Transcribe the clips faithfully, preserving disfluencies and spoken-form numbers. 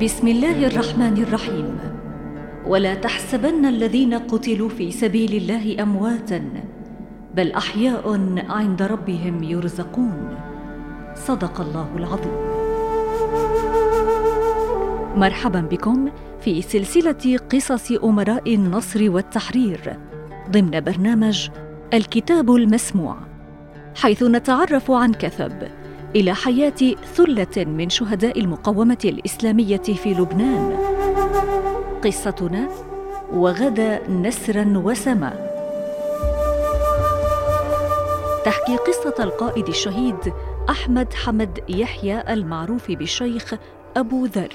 بسم الله الرحمن الرحيم. ولا تحسبن الذين قتلوا في سبيل الله أمواتاً بل أحياء عند ربهم يرزقون. صدق الله العظيم. مرحباً بكم في سلسلة قصص أمراء النصر والتحرير ضمن برنامج الكتاب المسموع، حيث نتعرف عن كثب إلى حياة ثلة من شهداء المقاومة الإسلامية في لبنان. قصتنا وغدا نسرا وسما تحكي قصة القائد الشهيد أحمد حمد يحيى المعروف بالشيخ أبو ذر.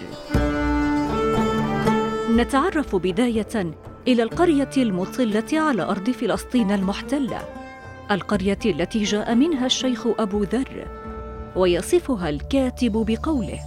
نتعرف بداية إلى القرية المطلة على أرض فلسطين المحتلة، القرية التي جاء منها الشيخ أبو ذر، ويصفها الكاتب بقوله: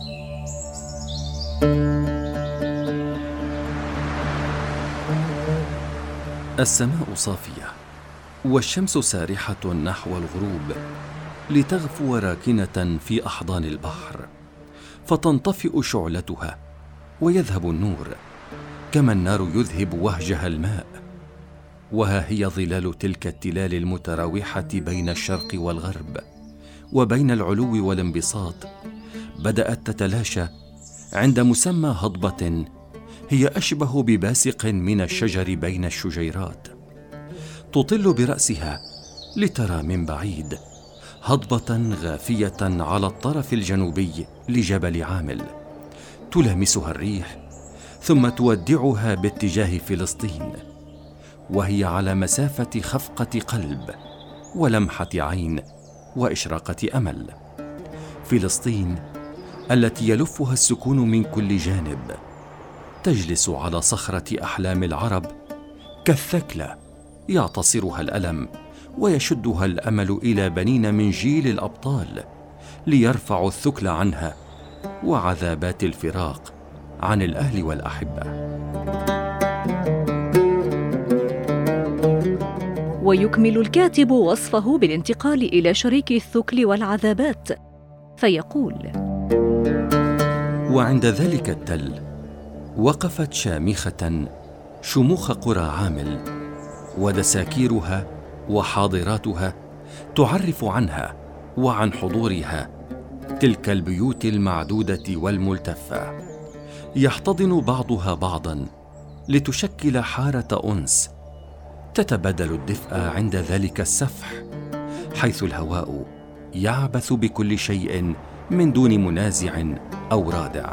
السماء صافية والشمس سارحة نحو الغروب لتغفو راكنة في أحضان البحر، فتنطفئ شعلتها ويذهب النور كما النار يذهب وهجها الماء. وها هي ظلال تلك التلال المتراوحة بين الشرق والغرب وبين العلو والانبساط بدأت تتلاشى عند مسمى هضبة هي أشبه بباسق من الشجر بين الشجيرات، تطل برأسها لترى من بعيد هضبة غافية على الطرف الجنوبي لجبل عامل، تلامسها الريح ثم تودعها باتجاه فلسطين، وهي على مسافة خفقة قلب ولمحة عين وإشراقة أمل. فلسطين التي يلفها السكون من كل جانب تجلس على صخرة أحلام العرب كالثكلى يعتصرها الألم ويشدها الأمل إلى بنين من جيل الأبطال ليرفعوا الثكل عنها وعذابات الفراق عن الأهل والأحبة. ويكمل الكاتب وصفه بالانتقال إلى شريك الثكل والعذابات فيقول: وعند ذلك التل وقفت شامخة شموخ قرى عامل ودساكيرها وحاضراتها تعرف عنها وعن حضورها تلك البيوت المعدودة والملتفة، يحتضن بعضها بعضا لتشكل حارة أنس تتبادل الدفء عند ذلك السفح، حيث الهواء يعبث بكل شيء من دون منازع أو رادع،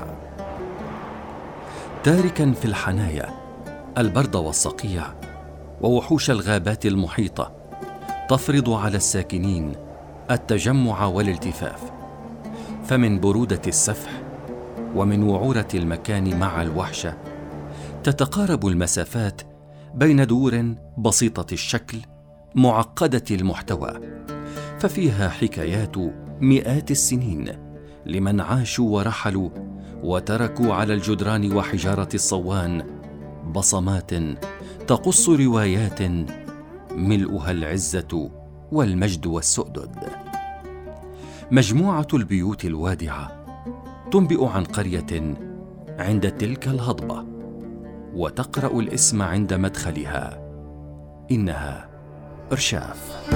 تاركا في الحنايا البرد والصقيع ووحوش الغابات المحيطة تفرض على الساكنين التجمع والالتفاف. فمن برودة السفح ومن وعورة المكان مع الوحشة تتقارب المسافات بين دور بسيطة الشكل معقدة المحتوى، ففيها حكايات مئات السنين لمن عاشوا ورحلوا وتركوا على الجدران وحجارة الصوان بصمات تقص روايات ملؤها العزة والمجد والسؤدد. مجموعة البيوت الوادعة تنبئ عن قرية عند تلك الهضبة، وتقرأ الاسم عند مدخلها: إنها رشاف.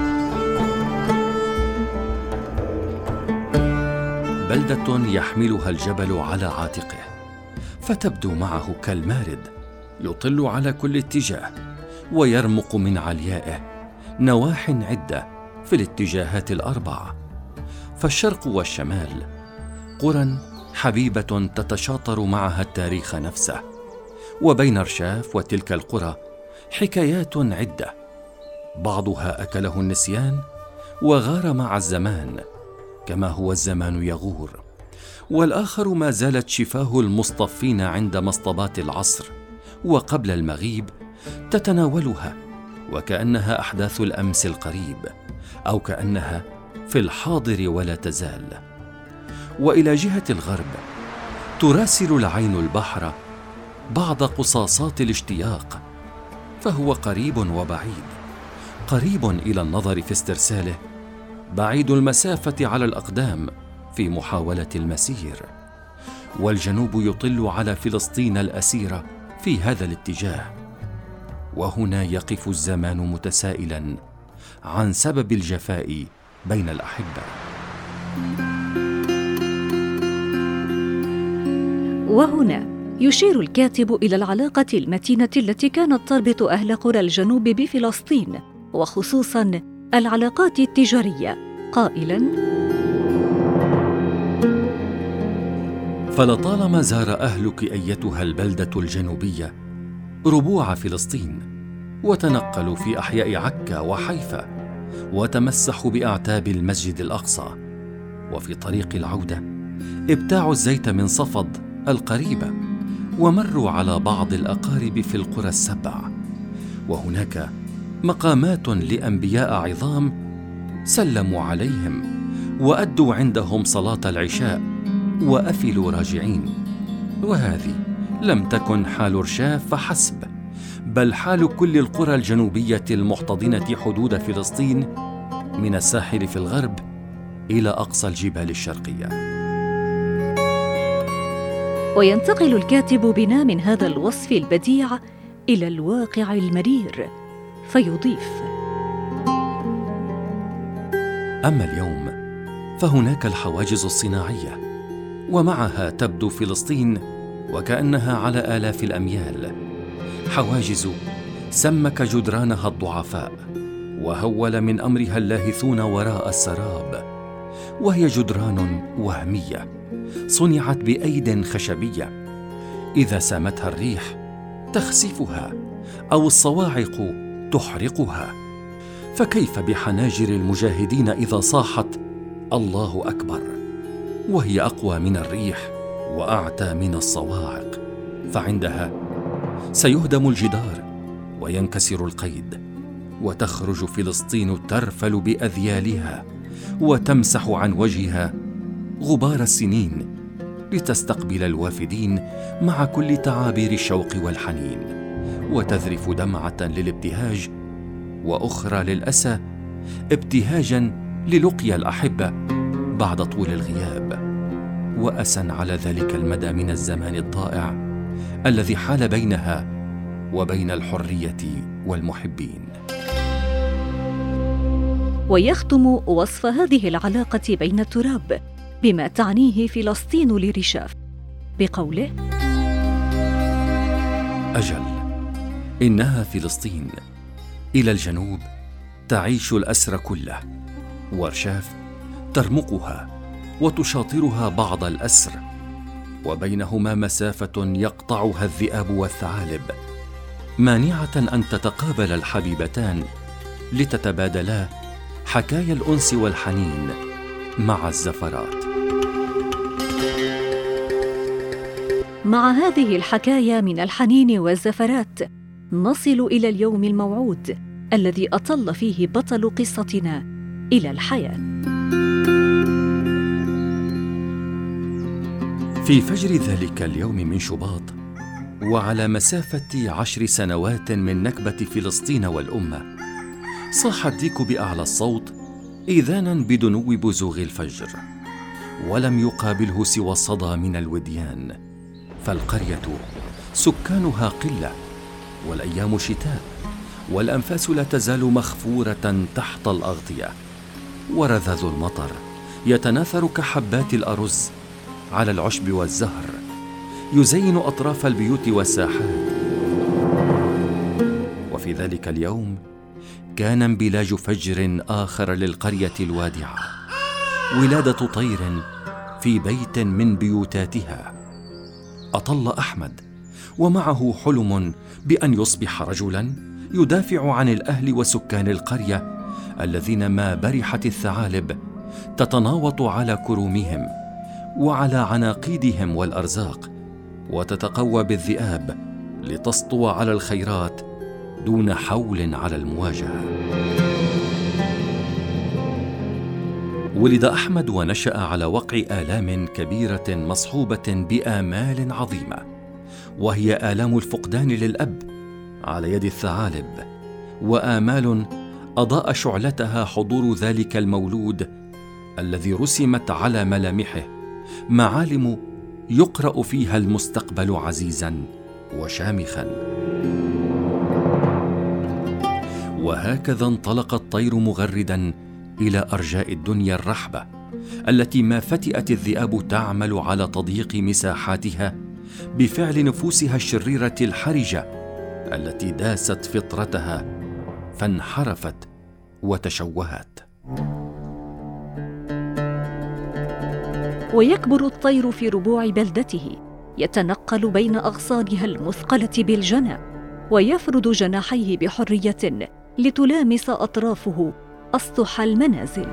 بلدة يحملها الجبل على عاتقه، فتبدو معه كالمارد يطل على كل اتجاه ويرمق من عليائه نواح عدة في الاتجاهات الأربعة، فالشرق والشمال قرى حبيبة تتشاطر معها التاريخ نفسه، وبين رشاف وتلك القرى حكايات عدة، بعضها أكله النسيان وغار مع الزمان كما هو الزمان يغور، والآخر ما زالت شفاه المصطفين عند مصطبات العصر وقبل المغيب تتناولها وكأنها أحداث الأمس القريب أو كأنها في الحاضر ولا تزال. وإلى جهة الغرب تراسل العين البحر بعض قصاصات الاشتياق، فهو قريب وبعيد، قريب إلى النظر في استرساله، بعيد المسافة على الأقدام في محاولة المسير، والجنوب يطل على فلسطين الأسيرة في هذا الاتجاه. وهنا يقف الزمان متسائلا عن سبب الجفاء بين الأحبة. وهنا يشير الكاتب إلى العلاقة المتينة التي كانت تربط أهل قرى الجنوب بفلسطين، وخصوصاً العلاقات التجارية، قائلاً: فلطالما زار أهلك أيتها البلدة الجنوبية ربوع فلسطين، وتنقلوا في أحياء عكا وحيفا، وتمسحوا بأعتاب المسجد الأقصى، وفي طريق العودة ابتاعوا الزيت من صفد القريبة، ومروا على بعض الأقارب في القرى السبع، وهناك مقامات لأنبياء عظام سلموا عليهم وأدوا عندهم صلاة العشاء وأفلوا راجعين. وهذه لم تكن حال رشاف فحسب، بل حال كل القرى الجنوبية المحتضنة حدود فلسطين من الساحل في الغرب إلى أقصى الجبال الشرقية. وينتقل الكاتب بنا من هذا الوصف البديع إلى الواقع المرير، فيضيف: أما اليوم فهناك الحواجز الصناعية، ومعها تبدو فلسطين وكأنها على آلاف الأميال، حواجز سمك جدرانها الضعفاء وهول من أمرها اللاهثون وراء السراب، وهي جدران وهمية صنعت بأيد خشبية، إذا سامتها الريح تخسفها أو الصواعق تحرقها، فكيف بحناجر المجاهدين إذا صاحت الله أكبر، وهي أقوى من الريح وأعتى من الصواعق، فعندها سيهدم الجدار وينكسر القيد، وتخرج فلسطين ترفل بأذيالها وتمسح عن وجهها غبار السنين لتستقبل الوافدين مع كل تعابير الشوق والحنين، وتذرف دمعة للابتهاج وأخرى للأسى، ابتهاجا للقيا الأحبة بعد طول الغياب، وأسى على ذلك المدى من الزمان الضائع الذي حال بينها وبين الحرية والمحبين. ويختم وصف هذه العلاقة بين التراب بما تعنيه فلسطين لرشاف بقوله: أجل، إنها فلسطين إلى الجنوب تعيش الأسر كله، ورشاف ترمقها وتشاطرها بعض الأسر، وبينهما مسافة يقطعها الذئاب والثعالب، مانعة أن تتقابل الحبيبتان لتتبادلا حكايا الأنس والحنين مع الزفرات. مع هذه الحكايا من الحنين والزفرات نصل إلى اليوم الموعود الذي أطل فيه بطل قصتنا إلى الحياة. في فجر ذلك اليوم من شباط، وعلى مسافة عشر سنوات من نكبة فلسطين والأمة، صاح الديك بأعلى الصوت إذانا بدنو بزوغ الفجر، ولم يقابله سوى الصدى من الوديان، فالقرية سكانها قلة، والأيام شتاء، والأنفاس لا تزال مخفورة تحت الأغطية، ورذاذ المطر يتناثر كحبات الأرز على العشب والزهر، يزين أطراف البيوت والساحات. وفي ذلك اليوم كان انبلاج فجر آخر للقرية الوادعة، ولادة طير في بيت من بيوتاتها. أطل أحمد، ومعه حلم بأن يصبح رجلاً يدافع عن الأهل وسكان القرية الذين ما برحت الثعالب تتناوط على كرومهم وعلى عناقيدهم والأرزاق، وتتقوى بالذئاب لتسطو على الخيرات دون حول على المواجهة. ولد أحمد ونشأ على وقع آلام كبيرة مصحوبة بآمال عظيمة، وهي آلام الفقدان للأب على يد الثعالب، وآمال أضاء شعلتها حضور ذلك المولود الذي رسمت على ملامحه معالم يقرأ فيها المستقبل عزيزا وشامخا. وهكذا انطلق الطير مغردا إلى أرجاء الدنيا الرحبة التي ما فتئت الذئاب تعمل على تضييق مساحاتها بفعل نفوسها الشريرة الحرجة التي داست فطرتها فانحرفت وتشوهت. ويكبر الطير في ربوع بلدته، يتنقل بين أغصانها المثقلة بالجنى، ويفرد جناحيه بحرية لتلامس أطرافه أسطح المنازل.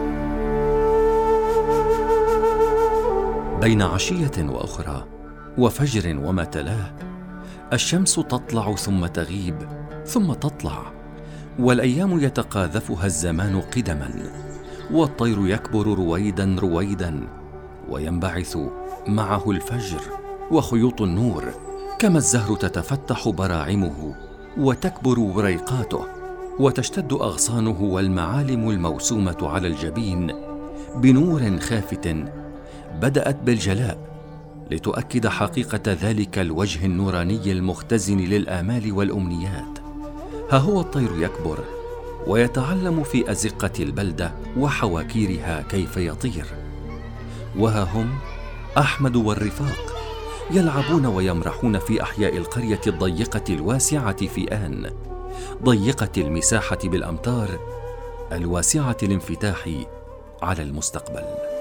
بين عشية وأخرى وفجر وما تلاه، الشمس تطلع ثم تغيب ثم تطلع، والأيام يتقاذفها الزمان قدما، والطير يكبر رويدا رويدا، وينبعث معه الفجر وخيوط النور، كما الزهر تتفتح براعمه وتكبر وريقاته وتشتد أغصانه والمعالم الموسومة على الجبين بنور خافت بدأت بالجلاء لتؤكد حقيقة ذلك الوجه النوراني المختزن للآمال والأمنيات. ها هو الطير يكبر ويتعلم في أزقة البلدة وحواكيرها كيف يطير، وها هم أحمد والرفاق يلعبون ويمرحون في أحياء القرية الضيقة الواسعة في آن، ضيقة المساحة بالأمتار، الواسعة الانفتاح على المستقبل.